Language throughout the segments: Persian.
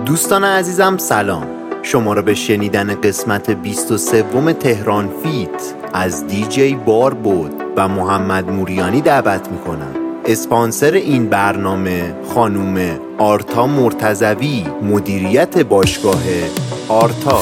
دوستان عزیزم سلام، شما را به شنیدن قسمت 23 تهران فیت از دیجی باربود و محمد موریانی دعوت میکنم. اسپانسر این برنامه خانوم آرتا مرتضوی، مدیریت باشگاه آرتا.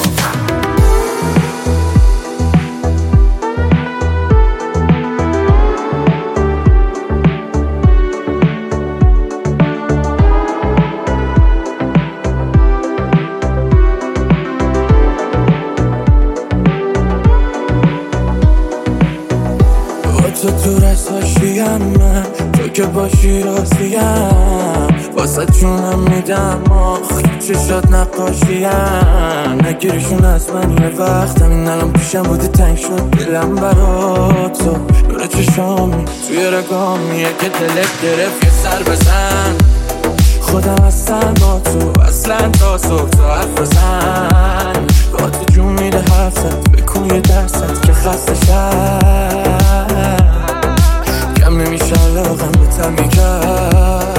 تو رساشیم من، تو که باشی راستیم، واسه جونم میدم آخ چشات نقاشیم. نگیرشون از من یه وقت، همین الان پیشم بودی تنگ شد دلم برات. تو نور چشامی توی رگامیه که دلت گرفت یه سر بزن. خودم هستم با تو اصلا تا صبح تا حرف بزن. با تو جون میده حرفت، بکن یه درست که خسته شد. کم نمیشه علاقم به تمی کرد.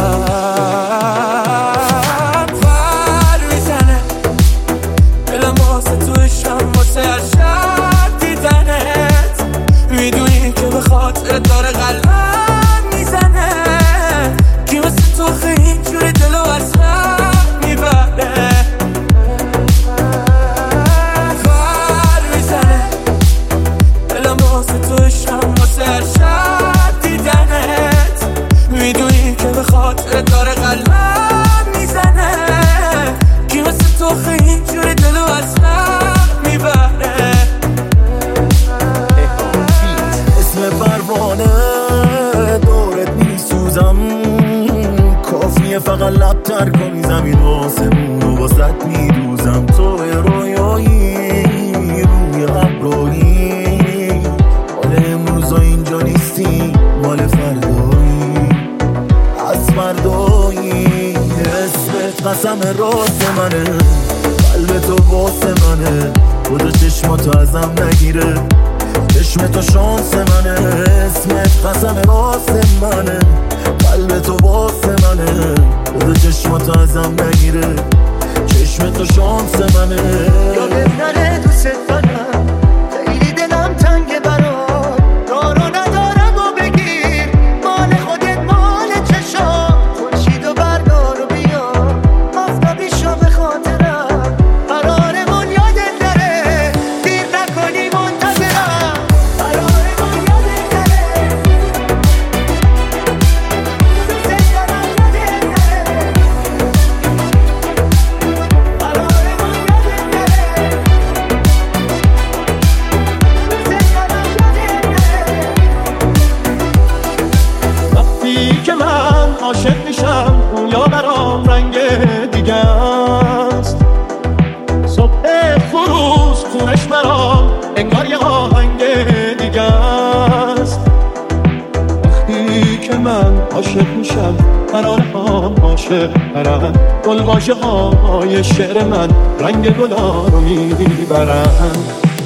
پر میزنه دلم واسه تو عشقم، واسه هر شب دیدنت. میدونی که به خاطر داره قلبم میزنه. کی واسه تو خیلی اینجوری دلو از هم میبره. پر میزنه دلم واسه تو عشقم، واسه هر شب دیدنت. میدونی که به خاطر داره قلبم میزنه. کی واسه تو خیلی اینجوری دلو از هم میبره. اسم پروانه دورت میسوزم، کافیه فقط لب تر کنی زمین آسمون و واسط میدوزم. تو رویایی روی ابرایی، مال امروزا اینجا نیستی، مال فردایی. از فردایی اسمت قسم راست منه، قلب تو واسه منه. خدا چشماتو ازم نگیره، چشم تو شانس منه. اسمت قسم راست منه، قلب تو واسه منه. خدا چشماتو ازم نگیره، چشم تو شانس منه. یادت نره دوست دارم، خیلی دلم تنگه برات. دارو ندارم و بگیر، مال خودت مال چشام. خورشید و بردار و بیا، آفتابی شو به خاطرم. قرارمون یادت نره، دیر نکنی منتظرم. قرارمون یادت نره، دوست دارم یادت نره. قرارمون یادت نره، دوست دارم یادت نره. وقتی که من عاشق میشم دنیا برام رنگ دیگه است. صبح فروز خونش برام انگار یه آهنگ دیگه است. وقتی که من عاشق میشم قرارم عاشق برم. گلواژه های شعر من رنگ گلا رو میبرن.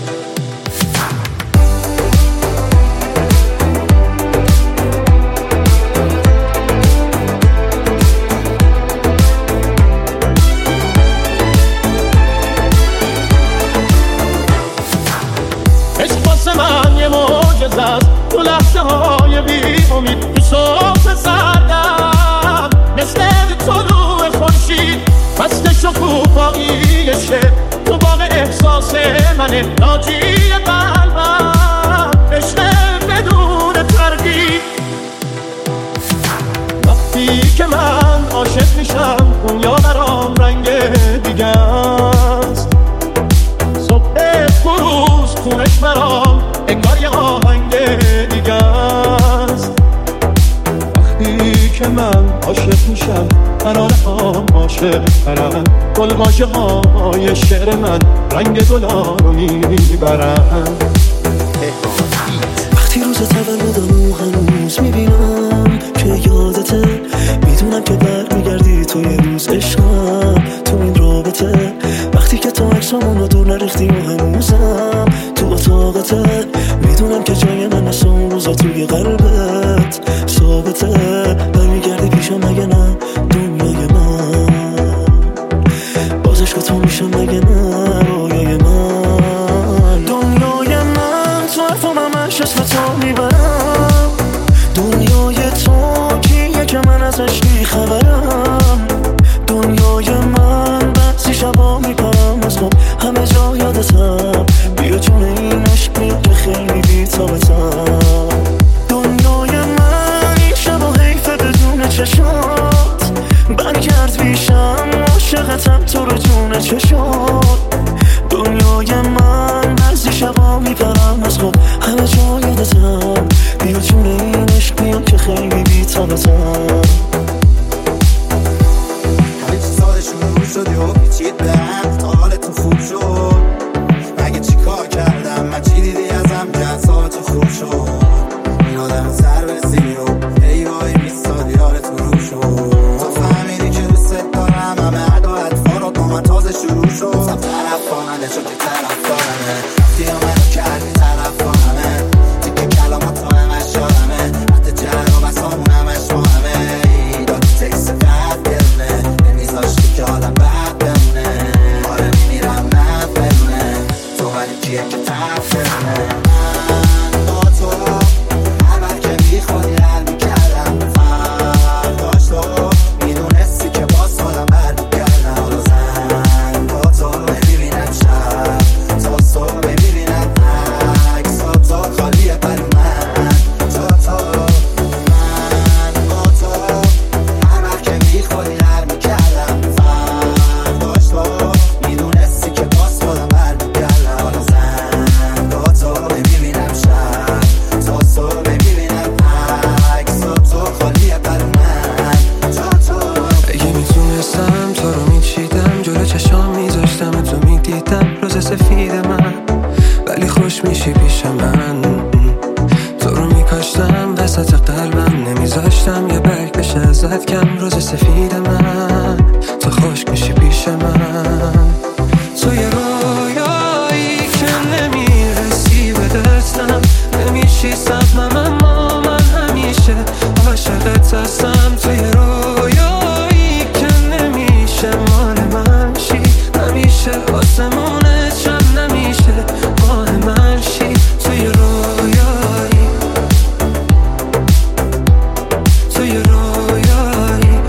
عشق واسه من یه معجزه است، تو لحظه های بی امید تو صبح سردم. مثل طلوع خورشید مست شکوفایی شب، تو باغ احساس منه، ناجی قلبم. عشق بدون تردید، وقتی که من عاشق میشم دنیا برام رنگ دیگه است. صبح فروز خونش برام انگار یه آهنگ دیگه است. وقتی که من عاشق میشم قرارم عاشق برم. گلواژه های شعر من رنگ گلا رو میبرن. وقتی روز تولدمو هنوز میبینم که یادته، میدونم که برمیگردی تو یه روز عشقم تو این رابطه. وقتی که تو عکسامون رو دور نریختی و هنوزم تو اتاقته، میدونم که جای من اصلا اون روزا توی قلبت ثابته. برمیگردی پیشم مگه نه دنیای من. مگه نه رویای من. دنیای من تو حرفم همش اسم تو میبرم، دنیای تو کیه که من ازش بیخبرم. دنیای من بعضی شبا میپرم از خواب همه جا یادتم، بیا جون این عشق بیا که خیلی بی‌طاقتم. دنیای من این شبا حیفه بدون چشات، برگرد بیشم عاشقتم تو رو جون چشات. دنیای من بعضی شبا میپرم از خواب همه جا یادتم، بیا جون این عشق بیا که خیلی بی‌طاقتم. شدی و پیچید به هم تا حالتون خوب شد، مگه چی کار کردم من چی دیدی ازم که اعصابتون خوب شد. این آدم سر بسی و ای وای میستاد یارتون رو شد. تو فهمیدی که دوست دارم همه عدا اطفار رو با من تازه شروع شد. سم طرف کننده شد که طرف دارمه رفتی و منو کردی طرف کنمه تیکه کلامات تو همش یادمه حتی جر و بسامون همش با همه دادی تکس قد گرونه نمیذاشتی که آدم بعد بمونه. آره میمیرم نه بدونه تو ولی کیه که طرف بمونه. من با تو هر وقت که بیخوادی هر میکردم فرداش تو میدونستی که باز خودم برمیگردم. حالا زن با تو ببینم شب تا صبح ببینم عکسات تو خالیه برای من. تو من با تو هر وقت که بیخوادی هر میکردم فرداش تو میدونستی که باز خودم برمیگردم. حالا زن با تو ببینم شب تا صبح ببینم عکسات تو خالیه برای من. تو اگه میتونستم تو رو میچیدم جلو چشام میذاشتم تو میدیدم روز سفید من، ولی خوش میشی پیش من. تو رو میکاشتم وسط قلبم نمیذاشتم یه برگ بشه ازت کم روز سفید من. تو خوش میشی پیش من، تو یه رویایی که نمیرسی به دستم، نمیشی سبمم اما من همیشه عاشقت هستم. تو یه رویایی که نمیشه مال من شی، همیشه آسمونت شم نمیشه مال من شی. تو یه رویایی، تو یه رویایی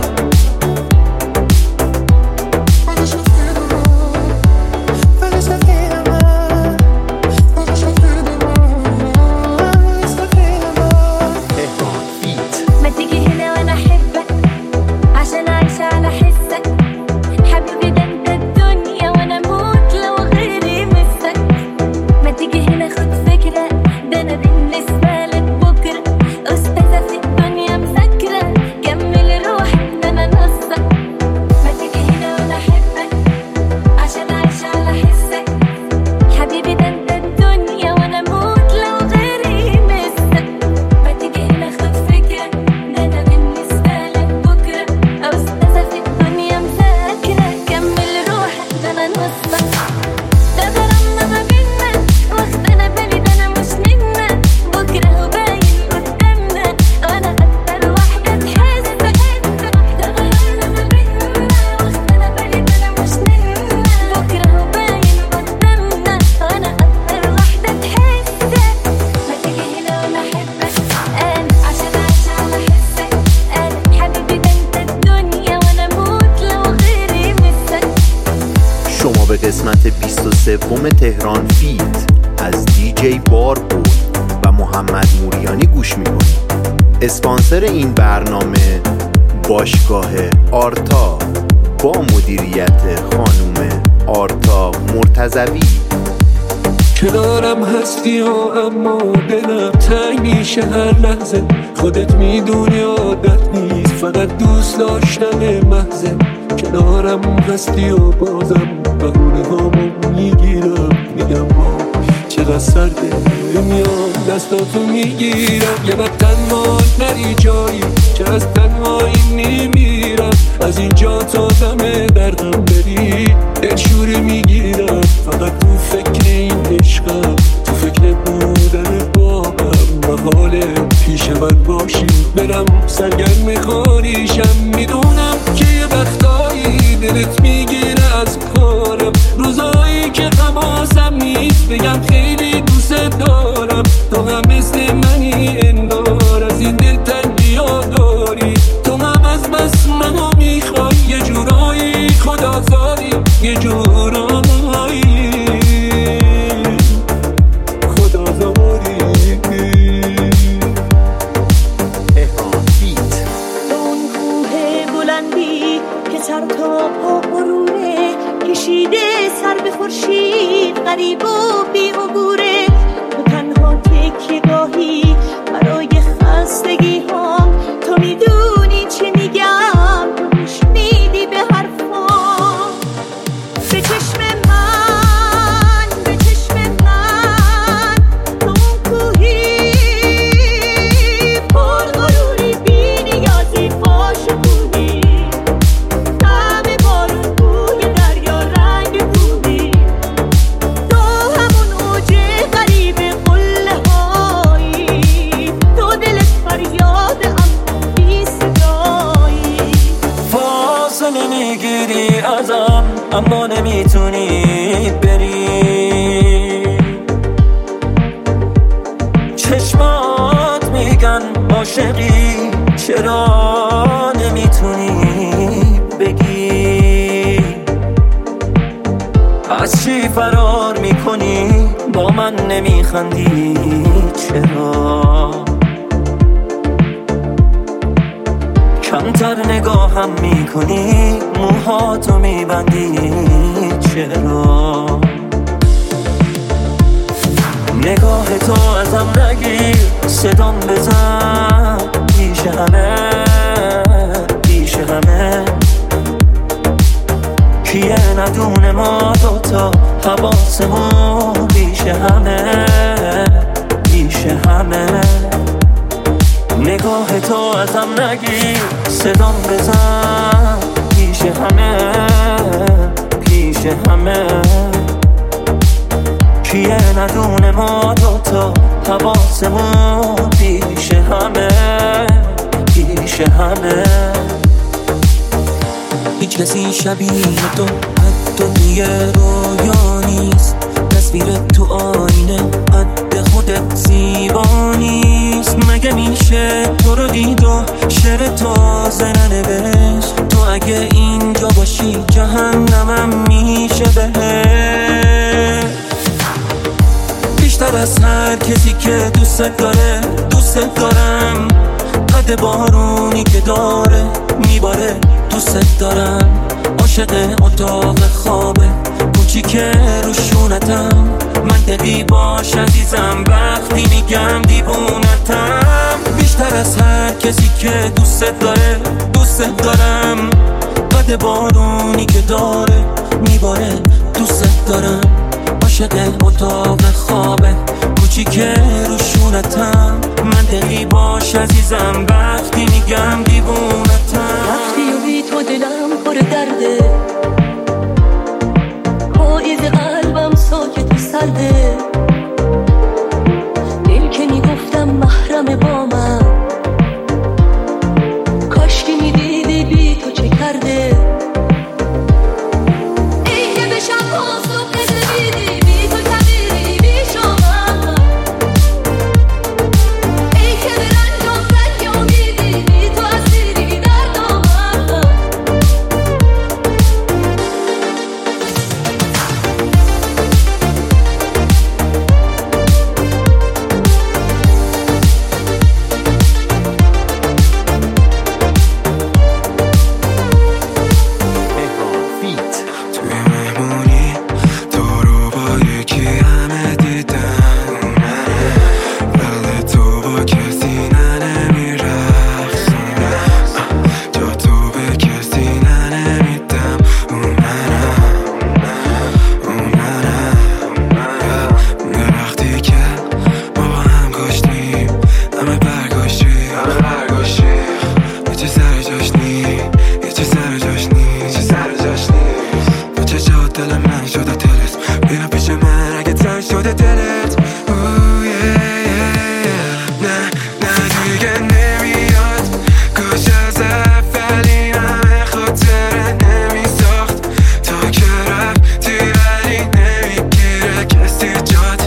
ما تيجي هنا وانا احبك عشان اعيش على حسك. حبيبي ده انت الدنيا وانا اموت لو غيري مسك. ما تيجي هنا خد فكرة ده انا بالنسبة لك بكرة استاذة في الدنيا مذاكرة. كمل روحي ده انا نصك. ما تيجي هنا وانا احبك عشان اعيش على حسك. حبيبي ده انت الدنيا وانا اموت لو غيري مسك. ما تيجي هنا خد فكرة ده انا بالنسبة لك بكرة استاذة في الدنيا مذاكرة. كمل روحك ده انا نصك. ده غرامنا ما بينا واخدنا بالي ده انا مش منا. بكرة هو باين قدامنا وانا اكتر واحدة تحس. ده غرامنا ما بينا واخدنا بالي ده انا مش منا. بكرة هو باين قدامنا وانا اكتر واحدة تحس. ما تيجي هنا وانا احبك انا عشان اعيش على حسك. انا حبيبي ده انت الدنيا وانا اموت لو غيري مسك. شما به قسمت 23 تهران فیت از دیجی بار بود و محمد موریانی گوش میکنید. اسپانسر این برنامه باشگاه آرتا با مدیریت خانم آرتا مرتضوی. کنارم هستی و اما دلم تنگ میشه هر لحظه. خودت میدونی عادت نیست فقط دوست داشتن محضه. کنارم هستی و بازم بهونه هامو میگیرم میگم با چقدر سرده میام دستاتو میگیرم. یه وقت تنها نری جایی که از تنهایی نمیرم. از اینجا تا دم دردم بری دلشوره میگیرم. فقط تو فکر این عشقم، تو فکر بودن با هم و حال پیش من باشی. برم سرگرم خاریشم میدونم که یه وقتایی دلت میگیره از کارم. بگم خیلی دوست دارم، تو هم مثل منی انگار، از این دل تنگی ها داری، تو هم از بس منو میخوای، یه جورایی خدازاری، یه جورایی خدازاری. اون کوه بلندی که سر تا پا غروره، کشیده سر به خورشید غریب و بی عبوره، تو تنها تکیه گاهی برای خستگی هام، تو میدونی چه میگم، تو گوش میدی به حرفام، به چشم من، به چشم من، تو اون کوهی پر غروری، بی نیازی فاشقونی، طعم بارون بوی دریا رنگ کوهی، تو همون اوج غریب قله هایی، تو دلت فریاد اما بی صدایی، فاصله میگیری ازم اما نمیتونی بری، چشمات میگن عاشقی چرا نمیتونی بگی، از چی فرار میکنی با من نمیخندی چرا، کمتر نگاهم میکنی موهاتو میبندی چرا، نگاه تو ازم نگیر صدام بزن پیش همه، پیش همه، کیه ندونه ما دوتا حواسمون پیش همه، پیش همه، نگاه تو ازم نگیر صدام بزن پیش همه، پیش همه، کیه ندونه ما دوتا حواسمون پیش همه، پیش همه. هیچ کسی شبیه تو حتی توی رویا نیست، تصویر تو آینه قد خودت زیبا نیست، مگه میشه تو رو دید و شعر تازه ننوشت، تو اگه اینجا باشی جهنمم میشه بهت، بیشتر از هر کسی که دوست داره دوست دارم، قد بارونی که داره میباره دوست دارم، عاشق اتاق خوابه کوچیک روشونتم، منطقی باش عزیزم وقتی میگم دیوونتم، بیشتر از هر کسی که دوست داره دوست دارم، قد بارونی که داره میباره دوست دارم، عاشق اتاق خوابه کوچیک روشونتم، منطقی باش عزیزم وقتی میگم دیوونتم، رفتی و بی تو دلم پر درده، پاییز قلبم ساکت و سرده، دل که میگفتم محرم با من، کاش که میدیدی بی تو چه کرده، ای که به شب ها صبح نمیدی بی تو کبیری بی شما، ای که به رنجم رنگ امیدی بی تو اسیری در دامن، جا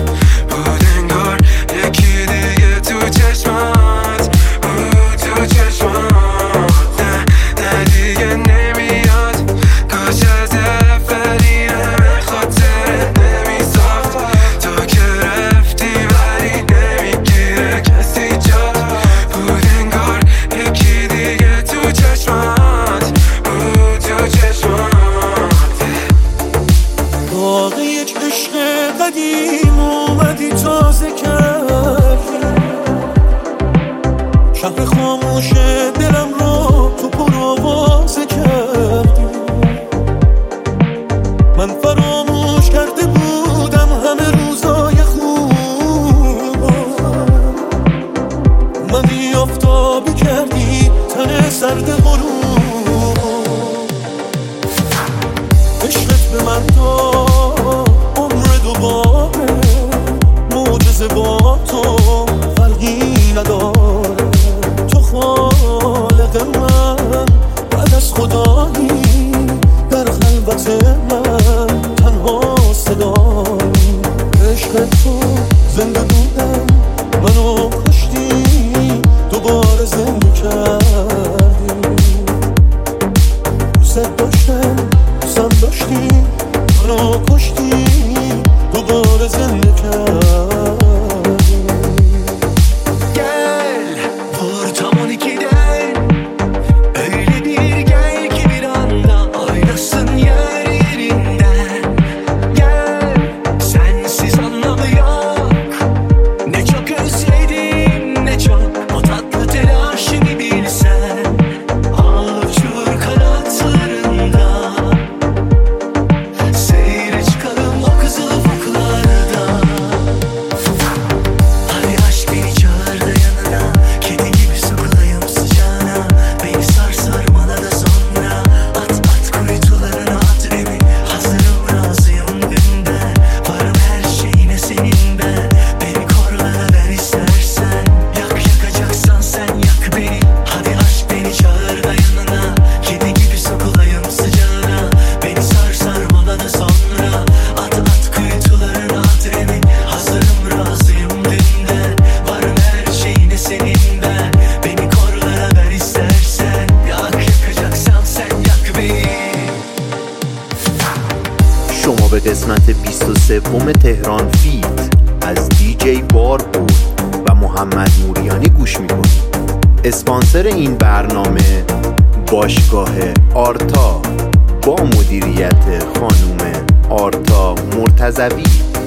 عشقت به من تا عمر دوباره معجزه با تو فرقی نداره تو خالق من بعد از خدایی در خلوت من تنها صدایی عشق تو زنده بودم منو کشتی دوباره زنده کردی دوست داشتم دوستم داشتی منو کشتی دوباره زنده کردی Gel ortamın ikiden öyle bir gel ki bir anda oynasın yer yerinden Gel sensiz anlamı yok ne çok özledim ne çok o tatlı telaşını bilsen Al uçur kanatlarında Seyre çıkalım o kızıl ufuklarda Hadi aşk beni çağır da yanına Kedi gibi sokulayım sıcağına Beni sar sarmala da sonra At at kuytularına at beni Hazırım razıyım dünden Varım her şeyine senin ben Beni korlara ver istersen Yak yakacaksan sen yak beni Hadi aşk beni çağır da yanına Kedi gibi sokulayım sıcağına Beni sar sarmala da sonra At at kuytularına at beni Hazırım razıyım dünden Varım her şeyine senin ben Beni korlara ver istersen Yak yakacaksan sen yak beni شما به قسمت 23 تهران فیت از دیجی بار بود و محمد موریانی گوش میکنید. اسپانسر این برنامه باشگاه آرتا با مدیریت خانوم آرتا مرتضوی.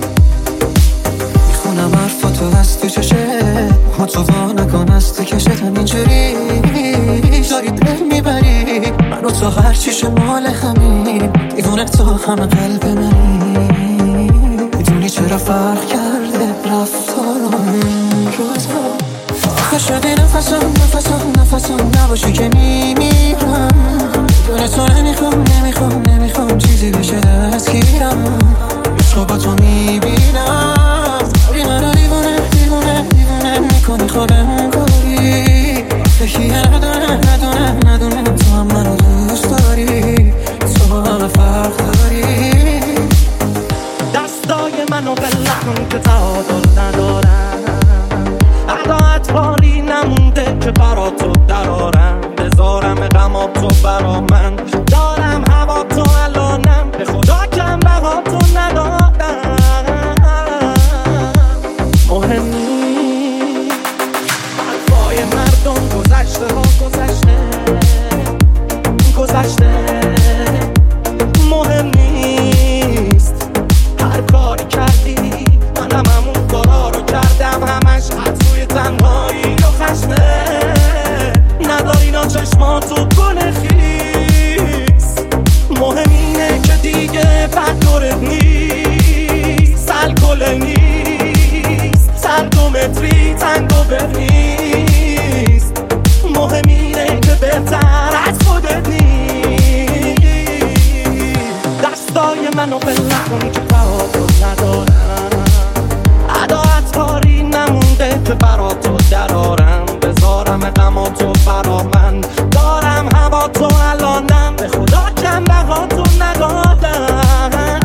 میخونم حرفاتو از تو چشه ما تو وا نکن از تو کشتم اینجوری داری دل میبری منو تو هرچیش مال همین دیوونه تو همه قلب منی میدونی چرا فرق کرده رفتارم این روزا آخه شده نفسم نباشی که میمیرم بدون تو نمیخوام چیزی بشه دستگیرم عشقا با تو میبینم داری منو دیوونه میکنی خوابم کاری فکری ندونه تو هم منو دوست داری تو همه فرق داری دستای منو بله کن که تعادل ندارم عداعت باری نمونده که برا تو درارم بذارم غما تو برا من دارم هوا تو الانم به خدا کم بها تو ندادم مهم نیست حرفای مردم گذشته ها گذشته مهم نیست هر کاری کردی منم همون کارا رو کردم همش حد تنهایی و خشمه نداری نا چشماتو گل خیس مهم اینه که دیگه بد دورت نیست الکل نیست سر 2 متری تنگو برنیست مهم اینه که بهتر از خودت نیست دستای منو بله کن که تعادل ندارم عداعت کاری نمونده که برا تو درارم بذارم غما تو برا من دارم هوا تو الانم به خدا کم بها تو ندادم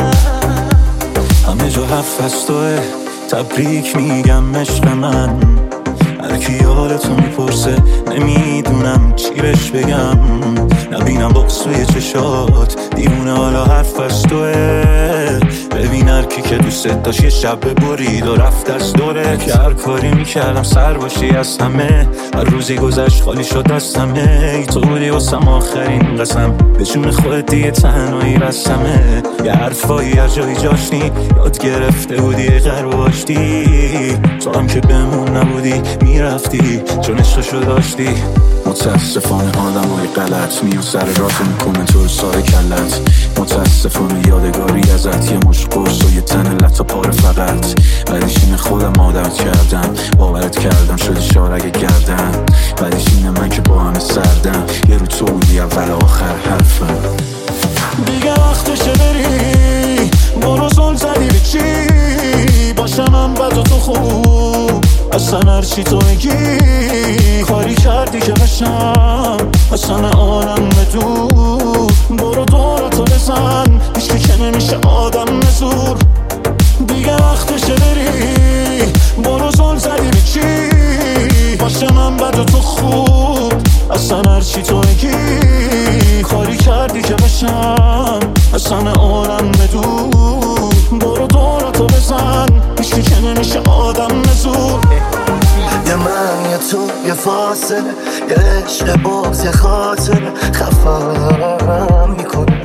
همه جا حرف از توه تبریک میگم عشق من هر کی حالتو میپرسه نمیدونم چی بهش بگم نبینم بغض توی چشات دیوونه حالا حرف از توه ببین هر کی که دوست داشت یه شب برید و رفت از دوره که هر کاری میکردم سر باشی از همه هر روزی گذشت خالی شد از همه ای تو بودی واسم آخرین قسم به جون خودت دیگه تنهایی رسمه یه حرفایی از جایی جاشتی یاد گرفته بودی غرب باشتی تو هم که بمون نبودی میرفتی چون عشقشو داشتی متاسفانه آدم های غلط میان سر راتو میکنن تو رو ساره کلت متاسفانه یادگاری ازت یه مش قرص و یه تن لطا پاره فقط بعدش اینه خودم عادت کردم باورت کردم شدی شارگ گردم بعدش اینه من که با همه سردم یه رو تو بودی اول آخر حرفم دیگه وقت وقتشه بری، برو زل زدی به چی؟ باشم من بد و تو خوب، اصلا هرچی تو میگی کاری کردی که بشم اصلا عالم بدون. برو دورتو بزن، هیچکی که نمیشه آدم نزور. دیگه وقتشه بری، برو زل زدی به چی؟ باشه من بد و تو خوب، اصلا هرچی تو میگی کاری کردی که بشم اصلا عالم بدون. برو دورتو بزن، هیچکی که نمیشه آدم نزور. یه من یه تو یه فاصله، یه عشق باز یه خاطره خفم میکنه.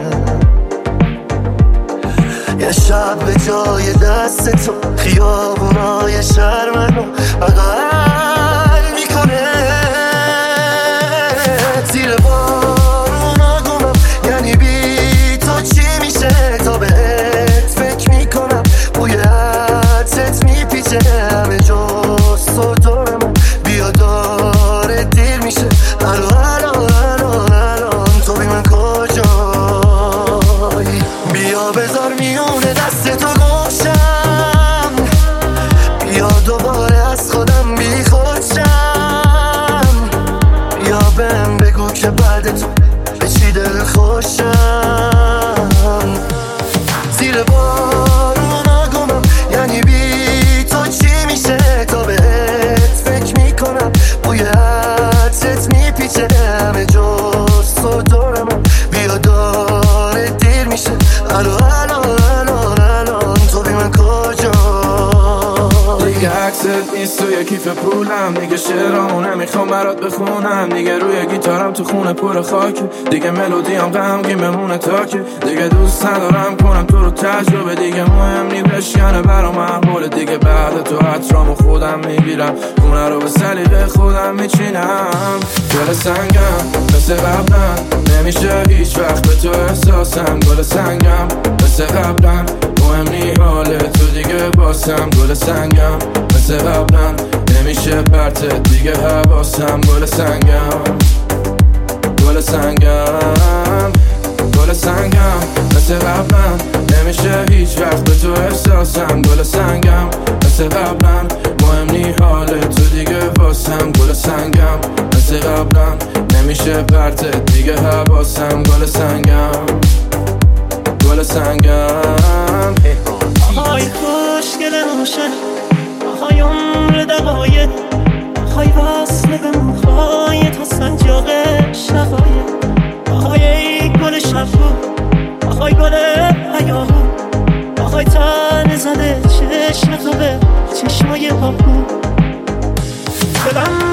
یه شب به جای دست تو خیابونای شهر منو بغل میکنه. زیر بارونا گمم، یعنی بی تو چی میشه؟ تا بهت فکر میکنم، بوی عطرت میپیچه همه جز تو دارم. بیا داره دیر میشه، الان تو بی من کجایی؟ بیا بذار میونه دست تو گوشم، بیا دوباره از خودم بی خودشم. بیا بهم بگو که بعد تو به چی دل خوشم. زیر بارونا گمم، یعنی بی تو چی میشه؟ تا بهت فکر میکنم، بوی عطرت میپیچه همه جز تو دارم. بیا داره دیر میشه، الان تو بی من کجایی؟ دیگه عکست نیست توی کیف پولم، دیگه شعرامو نمیخوام برات بخونم. دیگه روی گیتارم تو خونه پر خاکه، دیگه ملودیام غمگین بمونه تاکه. دیگه دوست ندارم کنم تو رو تجربه، دیگه مهم نی بشکنه برام احواله. دیگه بعد تو عطرامو خودم میگیرم، خونه رو به سلیقه خودم میچینم. گل سنگم مثل قبلم، نمیشه هیچ وقت به تو احساسم. گل سنگم مثل قبلم، مهم نی حال تو دیگه باسم. گل سنگم مثل قبلم، نمیشه پرتت دیگه حواسم. گل سنگم، گل سنگم، گل سنگم مثل قبلم، نمیشه هیچ وقت به تو احساسم. گل سنگم مثل قبلم، مهم نی حال تو دیگه واسم. گل سنگم مثل قبلم، نمیشه پرتت دیگه حواسم. گل سنگم، گل سنگم. آهای خوشگل روشن، آهای عمر دقایق، آهای وصل به موهایت و سنجاق شقایق. آهای ای گل شبگو، آهای گل هیاهو، آهای تن زده چشم تو به چشمای پاپو. دلم